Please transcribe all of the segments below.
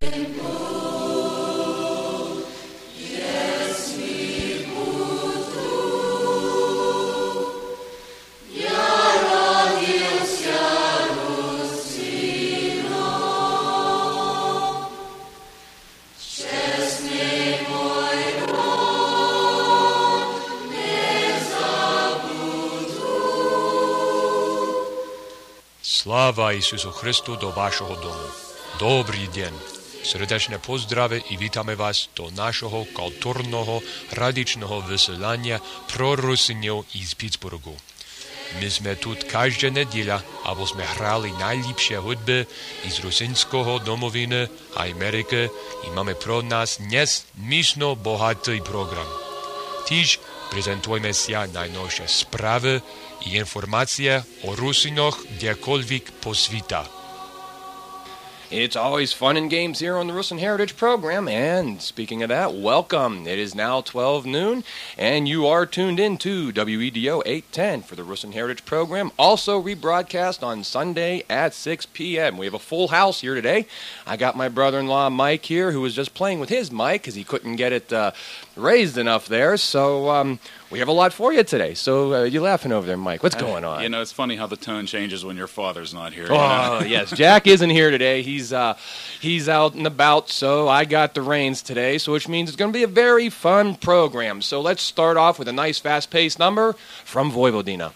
Slava Isusu Hristu do vašeho domu. Dobrý deň. Srdečne pozdrave i vítame vás do našeho kultúrneho radičného vysielania pro Rusinov iz Pittsburghu. My sme tu každá nedeľa, aby sme hrali najlepšie hudby iz rusinského domoviny a Ameriky i máme pro nás dnes myšno bohatý program. Tiež prezentujeme si najnovšie správy i informacije o Rusinoch kdekoľvek po svita. It's always fun and games here on the Rusin Heritage Program, and speaking of that, welcome. It is now 12 noon, and you are tuned in to WEDO 810 for the Rusin Heritage Program, also rebroadcast on Sunday at 6 p.m. We have a full house here today. I got my brother-in-law Mike here, who was just playing with his mic because he couldn't get it raised enough there, so we have a lot for you today. So you're laughing over there, Mike. What's going on? You know, it's funny how the tone changes when your father's not here. Oh, yes. Jack isn't here today. He's out and about, so I got the reins today, so which means it's going to be a very fun program. So let's start off with a nice fast-paced number from Vojvodina.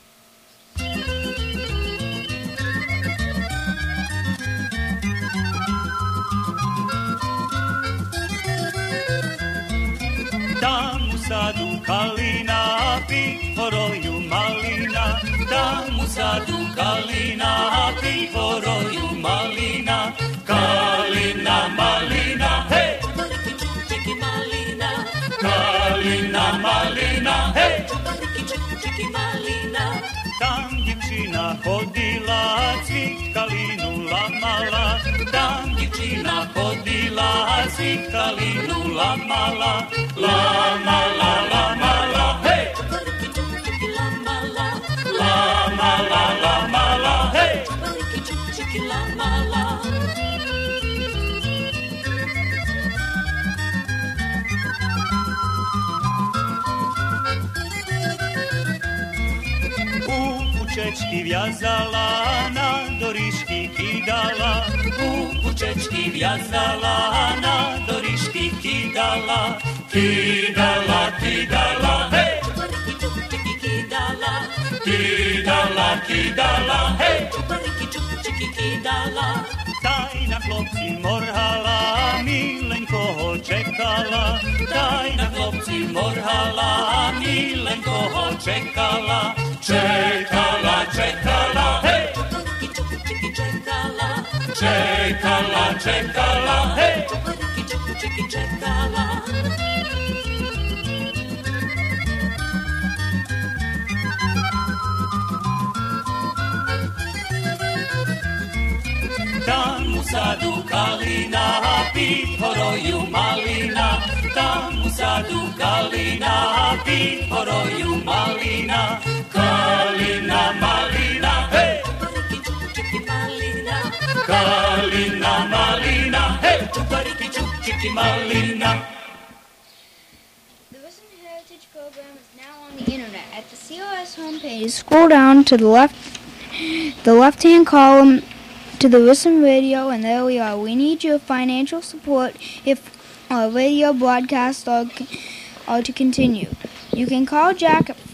Tam u sadu kalina, pihoroju malina. Tam u sadu kalina, pihoroju malina. Kalina, malina, hej! Čiki malina. Kalina, malina, hej! Čiki malina. Tam djevčina hodila, cvit kalinu lamala. Tam djevčina hodila, cvit kalinu lamala. Lamala, lamala, hej! Čiki lamala. Lamala, lamala, hej! Čiki lamala. Čečki vjazala, na doriški kidala. Čečki vjazala, na doriški kidala. Kidala, kidala, hej! Čiki kidala. Kidala, kidala, hej! Čiki kidala. Tajna klopci morhala, milenko ho čekala. Tajna klopci morhala, milenko ho čekala. Čekala, čekala, hej! Čiki čekala. Čekala, čekala, hej! Čiki čekala. Tam u sadu kalina, pihoroju malina. Tam u sadu kalina, pihoroju malina. Kalina, malina, hej! Čiki malina. Kalina, malina, hej! Čiki malina. The Rusin Heritage Program is now on the internet. At the COS homepage, scroll down to the left-hand column to the Rusin Radio, and there we are. We need your financial support if our radio broadcasts are to continue. You can call Jack at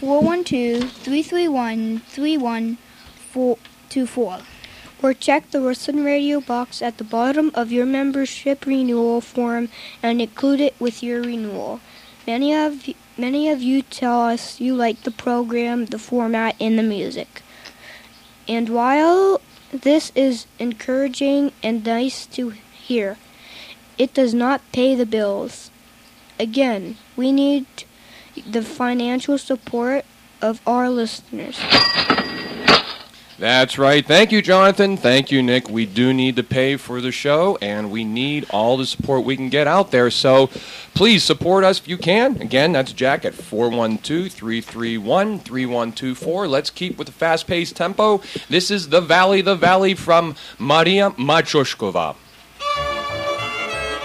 412-331-3124. Or check the Rusin Radio box at the bottom of your membership renewal form and include it with your renewal. Many of you tell us you like the program, the format, and the music. And while this is encouraging and nice to hear, it does not pay the bills. Again, we need the financial support of our listeners. That's right. Thank you, Jonathan. Thank you, Nick. We do need to pay for the show, and we need all the support we can get out there. So please support us if you can. Again, that's Jack at 412-331-3124. Let's keep with the fast-paced tempo. This is The Valley from Maria Machoshkova.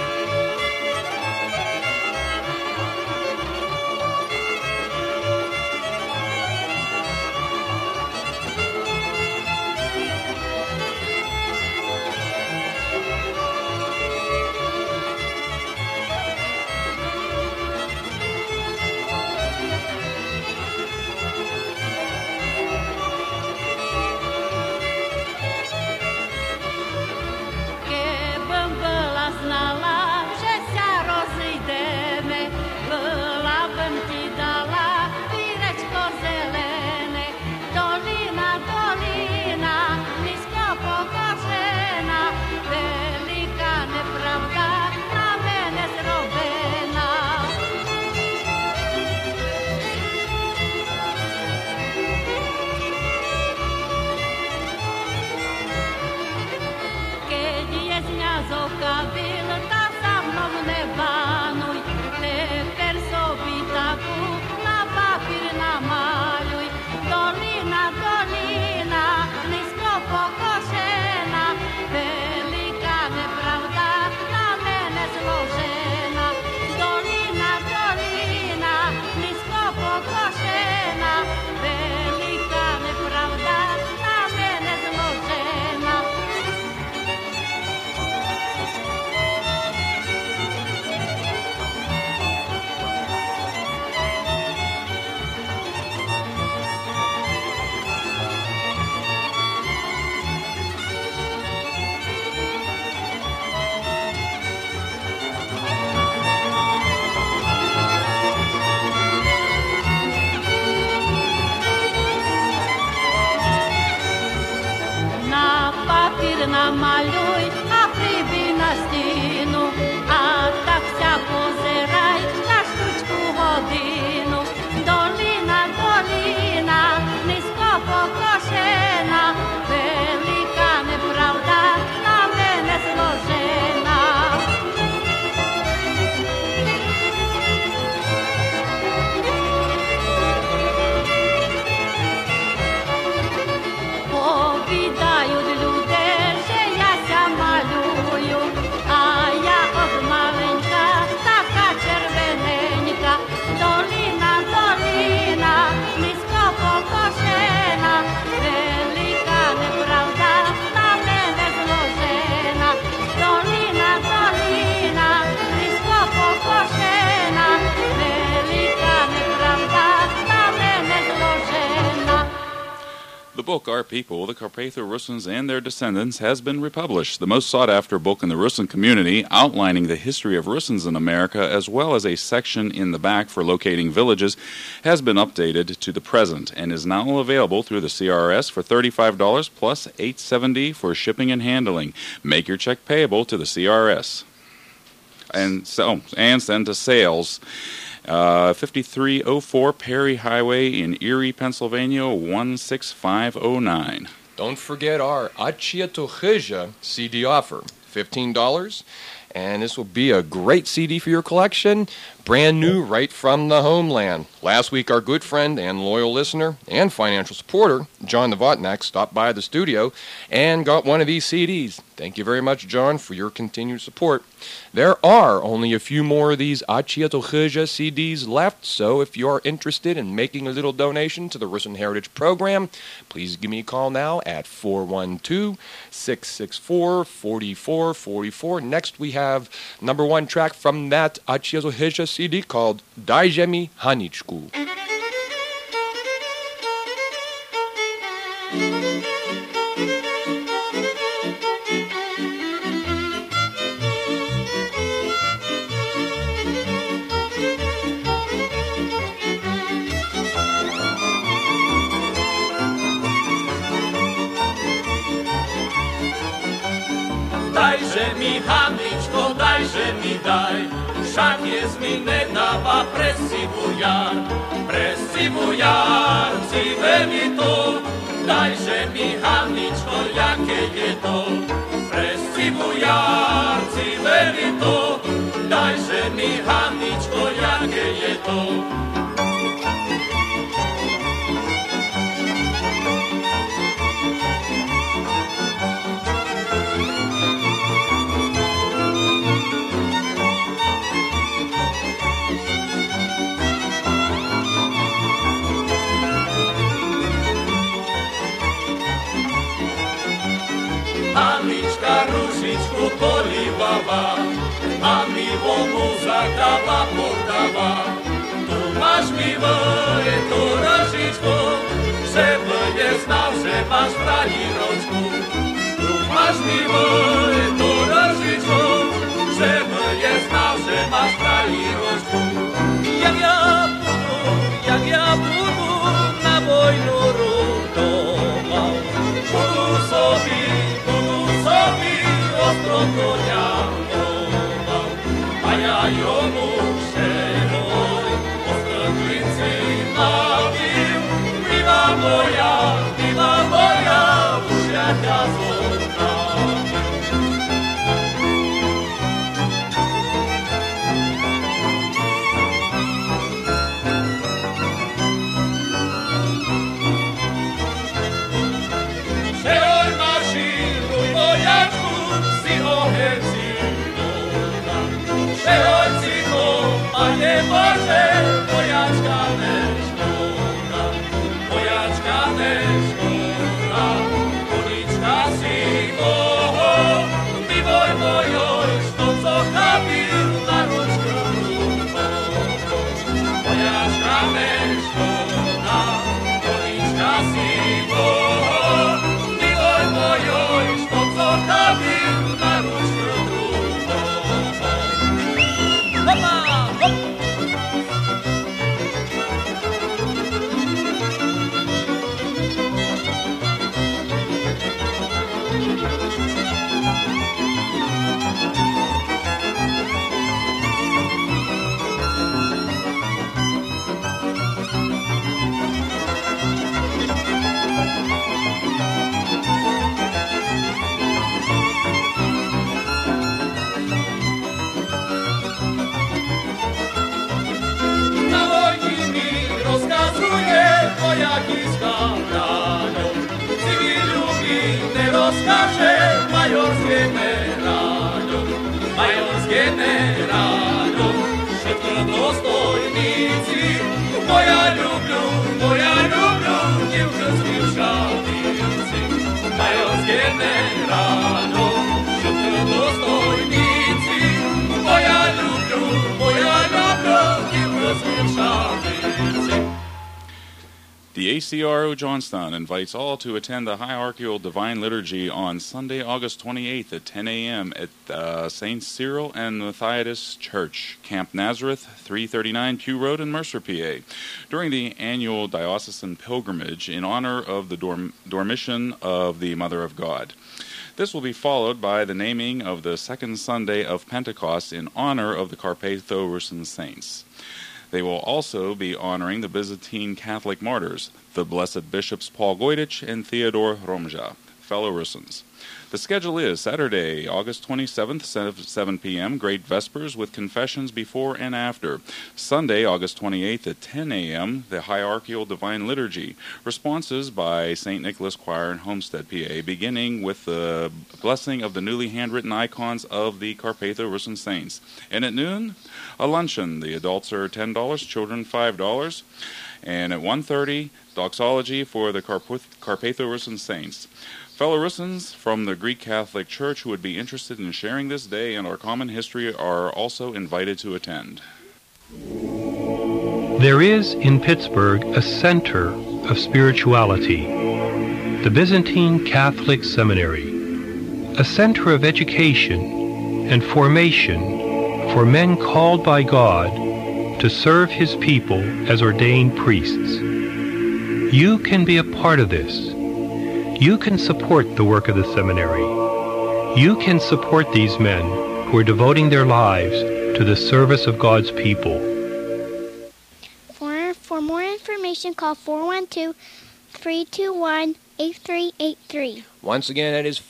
годину, а так вся позирай на штучку годину. Долина, долина, низько покошена, велика неправда на мене зложена. Повідають люди, що я ся малюю, а я от маленька, така червоненька. Долина, долина, низько покошена, велика неправда на мене зложена. Долина, долина, низько покошена, велика неправда на мене зложена. The book Our People, the Carpatho-Russins and Their Descendants, has been republished, the most sought-after book in the Russin community, outlining the history of Russins in America, as well as a section in the back for locating villages, has been updated to the present and is now available through the CRS for $35 plus $8.70 for shipping and handling. Make your check payable to the CRS. And send to sales. 5304 Perry Highway in Erie, Pennsylvania, 16509. Don't forget our Achiatochija CD offer, $15, and this will be a great CD for your collection, brand new right from the homeland. Last week, our good friend and loyal listener and financial supporter, John Novotnak, stopped by the studio and got one of these CDs. Thank you very much, John, for your continued support. There are only a few more of these Achiatochija CDs left, so if you are interested in making a little donation to the Russin Heritage Program, please give me a call now at 412-664-4444. Next, we have number one track from that Achiatochija CD called Dajże mi Haniczku. Dajże mi, Haniczko, dajże mi daj, však jest mi nedava presivujar, cive mi to, dajże mi, Haniczko, jakie je to, presivujar, cive mi to, dajże mi, Haniczko, jakie je to. Hanička ružičku polivava, a mi vodu zakava podava. Tu máš mi voj, tu ružičku, že je znal, že máš frajíročku. Tu máš mi voj, tu ružičku, že je znal, že máš frajíročku. Jak ja budu na vojnu rudoval, budu sobie ostro konia oval, a ja jomu šenoj ostro klinci navil. Diva moja, už ja ťa zoznamil. Šehoj mašinuj vojačku, Panie Boże, vojačka neškoda, konička si toho, vývoj mojoj, što co chápil na ručku rukou. Vojačka neškoda, konička si toho, vývoj mojoj, što co chápil na ručku rukou. Hopa! taki skalają. Cywilugi nie rozkaże, major z generalą, major z generalą. Szybko dostojnicy, moja lubią, dziewczę z Wilszawicy. Major z generalą, szybko dostojnicy, moja lubią, dziewczę z Wilszawicy. The ACRO Johnstown invites all to attend the Hierarchical Divine Liturgy on Sunday, August 28th at 10 a.m. at St. Cyril and Methodius Church, Camp Nazareth, 339 Pew Road in Mercer, PA, during the annual diocesan pilgrimage in honor of the Dormition of the Mother of God. This will be followed by the naming of the second Sunday of Pentecost in honor of the Carpatho-Rusyn saints. They will also be honoring the Byzantine Catholic martyrs, the Blessed Bishops Paul Gojdich and Theodore Romja, fellow Rusyns. The schedule is Saturday, August 27th, 7 p.m., Great Vespers with confessions before and after. Sunday, August 28th at 10 a.m., the Hierarchical Divine Liturgy. Responses by St. Nicholas Choir in Homestead, PA, beginning with the blessing of the newly handwritten icons of the Carpatho-Rusyn saints. And at noon, a luncheon. The adults are $10, children $5. And at 1:30, doxology for the Carpatho-Rusyn saints. Fellow Rusyns from the Greek Catholic Church who would be interested in sharing this day and our common history are also invited to attend. There is in Pittsburgh a center of spirituality, the Byzantine Catholic Seminary, a center of education and formation for men called by God to serve His people as ordained priests. You can be a part of this. You can support the work of the seminary. You can support these men who are devoting their lives to the service of God's people. For more information, call 412-321-8383. Once again, that is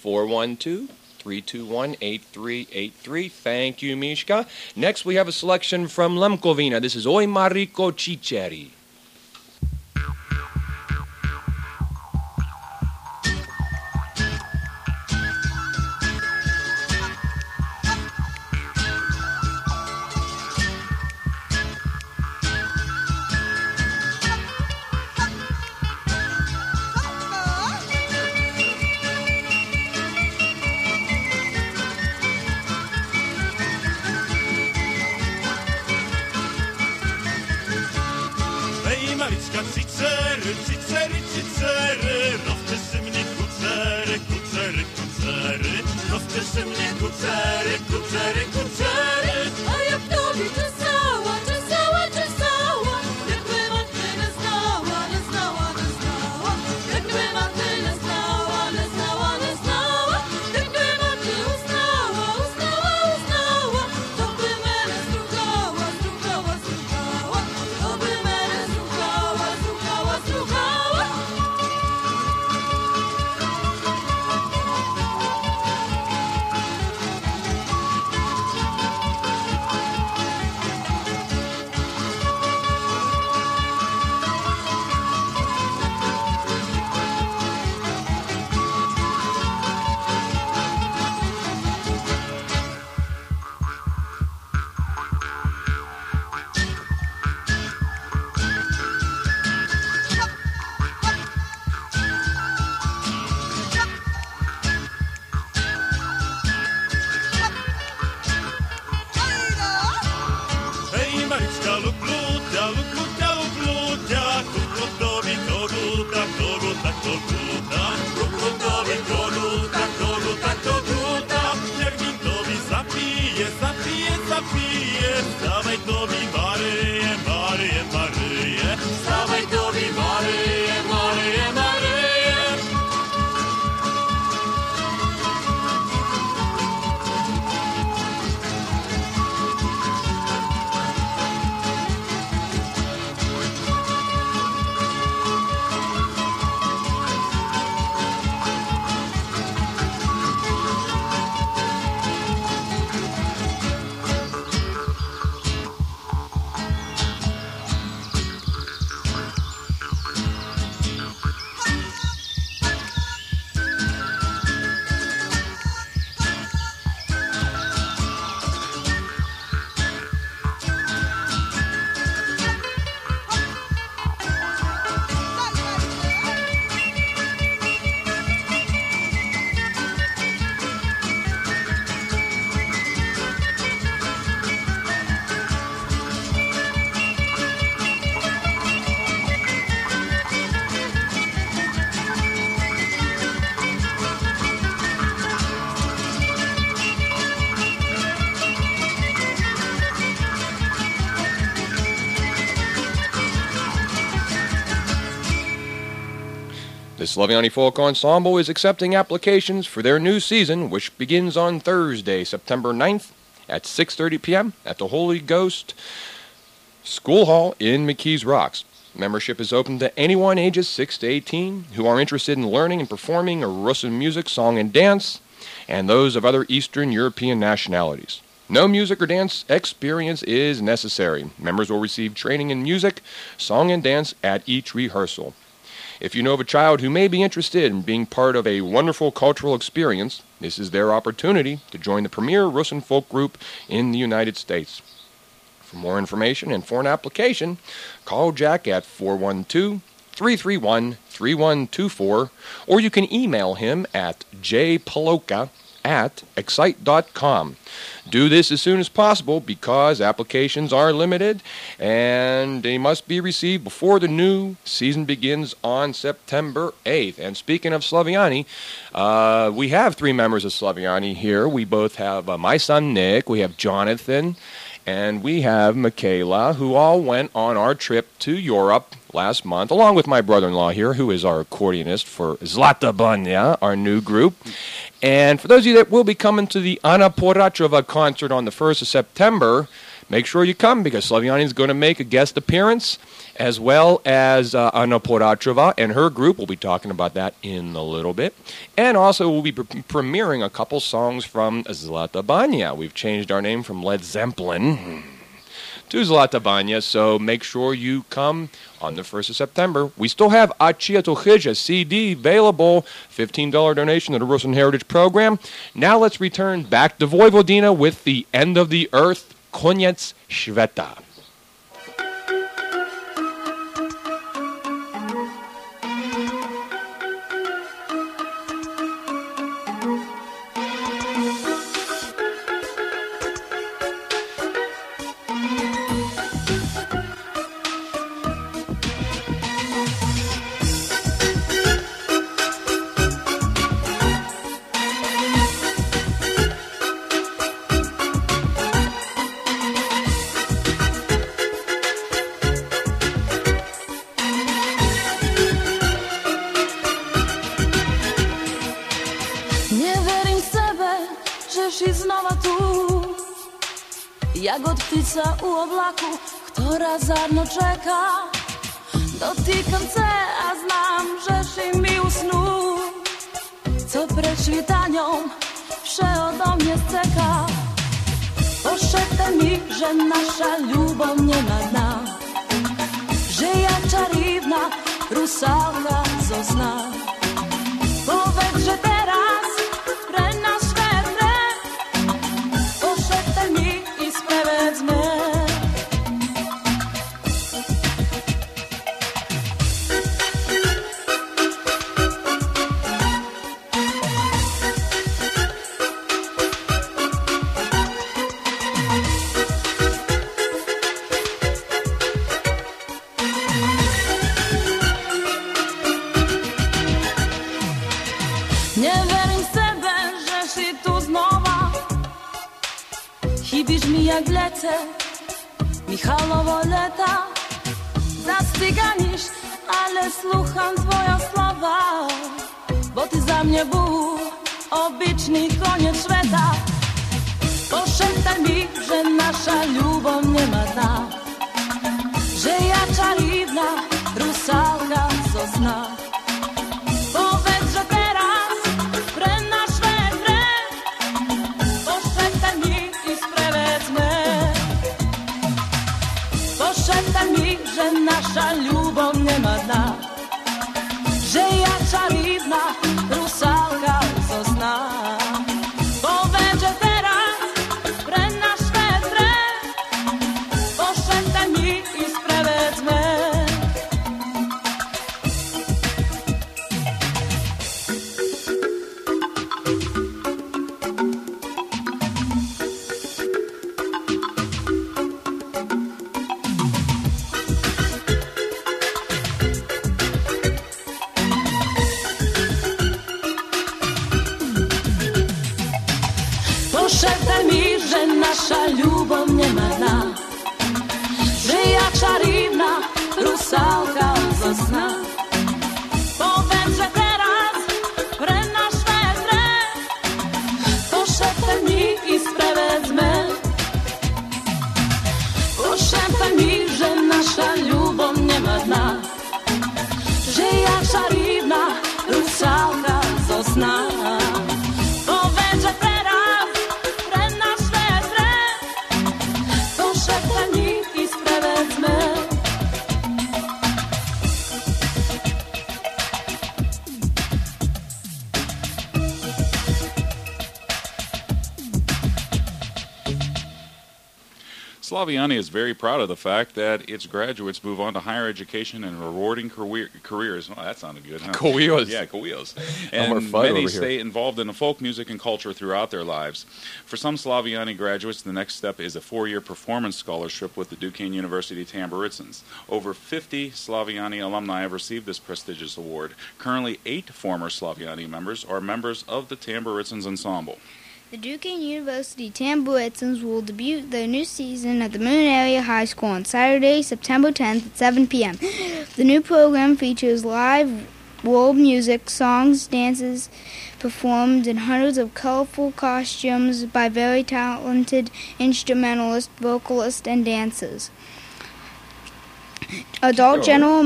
412-321-8383. Thank you, Mishka. Next, we have a selection from Lemkovina. This is Oj Mariko Čičeri. The Slaviani Folk Ensemble is accepting applications for their new season, which begins on Thursday, September 9th at 6:30 p.m. at the Holy Ghost School Hall in McKees Rocks. Membership is open to anyone ages 6 to 18 who are interested in learning and performing Russian music, song, and dance, and those of other Eastern European nationalities. No music or dance experience is necessary. Members will receive training in music, song, and dance at each rehearsal. If you know of a child who may be interested in being part of a wonderful cultural experience, this is their opportunity to join the premier Russian folk group in the United States. For more information and for an application, call Jack at 412-331-3124, or you can email him at jpaloka@excite.com. Do this as soon as possible because applications are limited and they must be received before the new season begins on September 8th. And speaking of Slaviani, we have 3 members of Slaviani here. We both have my son Nick, we have Jonathan, and we have Michaela, who all went on our trip to Europe last month, along with my brother-in-law here, who is our accordionist for Zlata Banya, our new group. And for those of you that will be coming to the Anna Porachova concert on the 1st of September, make sure you come because Slaviani is going to make a guest appearance, as well as Anna Porachova and her group. We'll be talking about that in a little bit. And also we'll be premiering a couple songs from Zlata Banya. We've changed our name from Led Zeppelin to Zlata Banya, so make sure you come on the 1st of September. We still have Achia Tochija CD available, $15 donation to the Russian Heritage Program. Now let's return back to Vojvodina with the End of the Earth, Koniec Sveta. Jak od ptica u oblaku, ktorá zárno čeká. Dotýkam se a znám, že si mi usnú, co pred švítaňom vše odo mne steká. Pošeptaj mi, že naša ľubov nemá dna, že ja čarívna rusálka zo sna. Povedz, že teraz pre nás švédne, pošeptaj mi i sprevedzme. Chybíš mi jak v lete, Michalovo leta. Zastyganiš, ale slucham tvoja slova, bo ty za mnie był obyčný koniec sveta. Pošeptaj mi, že naša ľubov nemá dna, že ja čarívna rusálka zo sna. Povedz, že teraz pre nás švédne, pošeptaj mi i sprevedzme. Pošeptaj mi, že naša ľubov nemá dna, že ja čarívna rusálka zo sna. Povedz, že teraz pre nás švédne, pošeptaj mi i sprevedzme. Slaviani is very proud of the fact that its graduates move on to higher education and rewarding careers. Oh, that sounded good, huh? Careers. Yeah, careers. No more And fun many over here. stay involved in the folk music and culture throughout their lives. For some Slaviani graduates, the next step is a 4-year performance scholarship with the Duquesne University Tamburitsans. Over 50 Slaviani alumni have received this prestigious award. Currently, 8 former Slaviani members are members of the Tamburitsans ensemble. The Duquesne University Tamburitsans will debut their new season at the Moon Area High School on Saturday, September 10th at 7 p.m. The new program features live world music, songs, dances performed in hundreds of colorful costumes by very talented instrumentalists, vocalists, and dancers. Adult general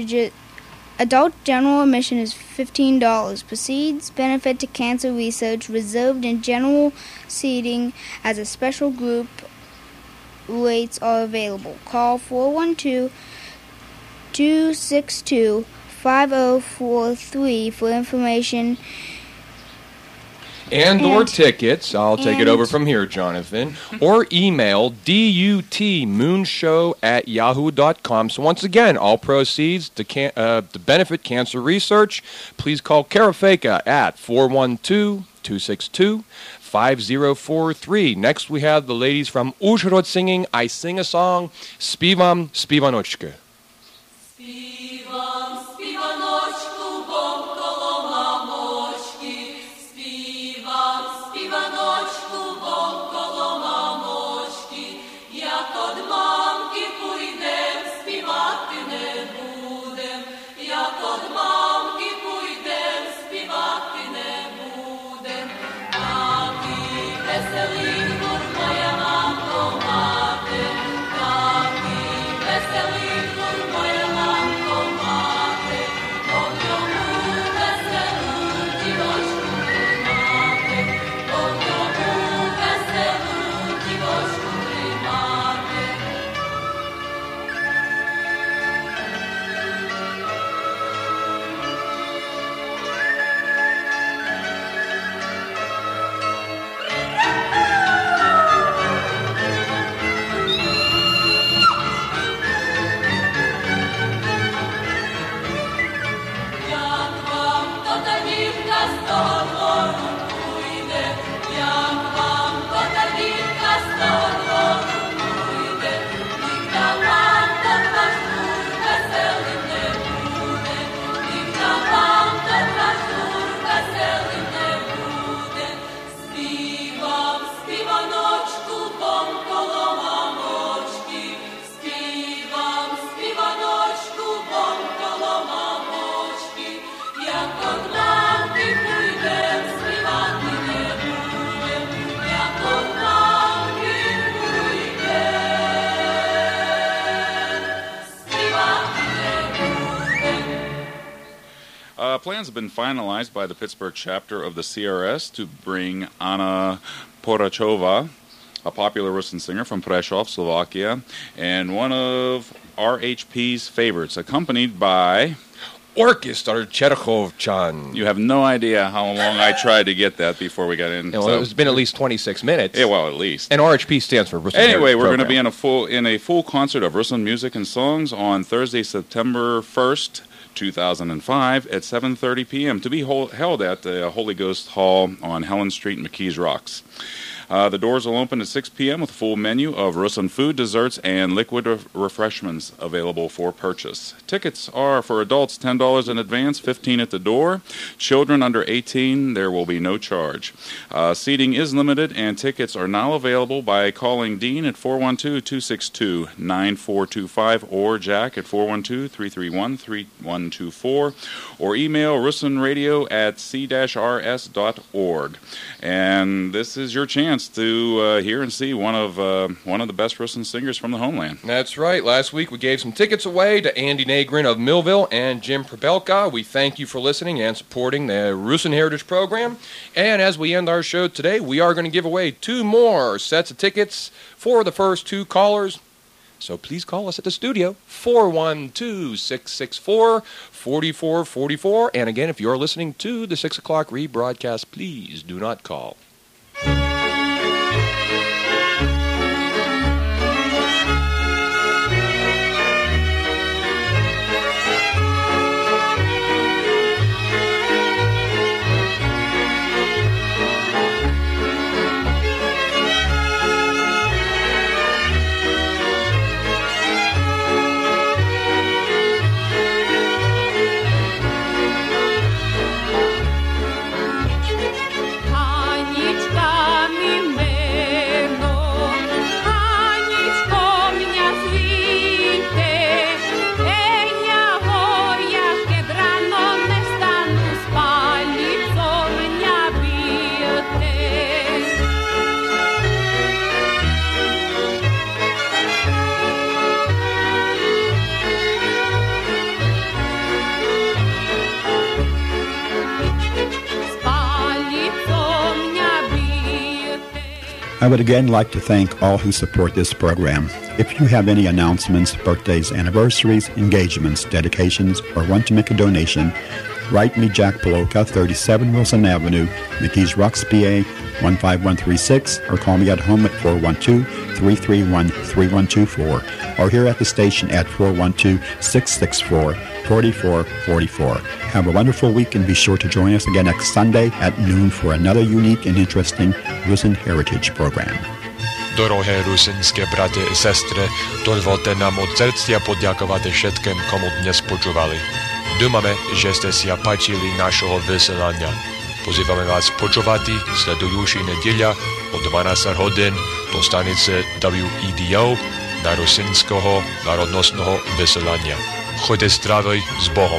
admission is $15. Proceeds benefit to cancer research, reserved in general seating as a special group rates are available. Call 412-262-5043 for information. And/or tickets, I'll take it over from here, Jonathan, or email dutmoonshow@yahoo.com. So once again, all proceeds to benefit cancer research. Please call Karafeka at 412-262-5043. Next, we have the ladies from Uzhhorod singing I Sing a Song, Spivam Spivanochka. Співам, співаночку, бом коло мамочки. Співам, співаночку, бом коло мамочки. Як од мамки пуйдем, співати не будем. Як од мамки пуйдем, співати не будем. Такий веселий гур моя мамко мати. Такий веселий гур моя мамко мати. Бом йому веселу дівочку тримати. Бом йому веселу дівочку тримати. Як вам то та дівка з того двору пуйде, як вам то та дівка з того двору пуйде, ніхто вам тот ваш дур веселим не буде, ніхто вам тот ваш дур веселим не буде. Співам, співаночку, бом коло мамочки, співам, співаночку, бом коло мамочки, як од мамки пуйдем, співати не будем, як од мамки пуйдем, співати не будем. Plans have been finalized by the Pittsburgh chapter of the CRS to bring Anna Porachova, a popular Russian singer from Prešov, Slovakia, and one of RHP's favorites, accompanied by... Orchestra Cherekhov-chan. You have no idea how long I tried to get that before we got in. Well, it's been at least 26 minutes. Yeah, well, at least. And RHP stands for Russian Anyway, Heritage we're going to be Program. in a full concert of Russian music and songs on Thursday, September 1st, 2005 at 7:30 p.m. to be held at the Holy Ghost Hall on Helen Street, McKees Rocks. The doors will open at 6 p.m. with a full menu of Russian food, desserts, and liquid refreshments available for purchase. Tickets are for adults $10 in advance, $15 at the door. Children under 18, there will be no charge. Seating is limited, and tickets are now available by calling Dean at 412-262-9425 or Jack at 412-331-3124 or email russinradio@c-rs.org. And this is your chance to hear and see one of the best Russian singers from the homeland. That's right. Last week we gave some tickets away to Andy Nagrin of Millville and Jim Probelka. We thank you for listening and supporting the Russian Heritage Program. And as we end our show today, we are going to give away 2 more sets of tickets for the first 2 callers. So please call us at the studio, 412-664-4444. And again, if you're listening to the 6 o'clock rebroadcast, please do not call. I would again like to thank all who support this program. If you have any announcements, birthdays, anniversaries, engagements, dedications, or want to make a donation, write me Jack Paloka, 37 Wilson Avenue, McKees Rocks, PA, 15136, or call me at home at 412-331-3124, or here at the station at 412-664-4444. Have a wonderful week and be sure to join us again next Sunday at noon for another unique and interesting Rusin Heritage program. Dorohé rusinské brate i sestre, dovolte nám od srdcia poďakovať všetkým, komu dnes počúvali. Dúfame, že ste si páčili našho vysielania. Pozývame vás počúvať sledujúci nedeľa o 12 hodín do stanice WEDO na rusinského národnostného vysielania. Choďte zdravý s Bohom.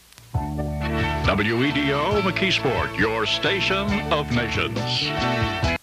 WEDO McKeesport, your station of nations.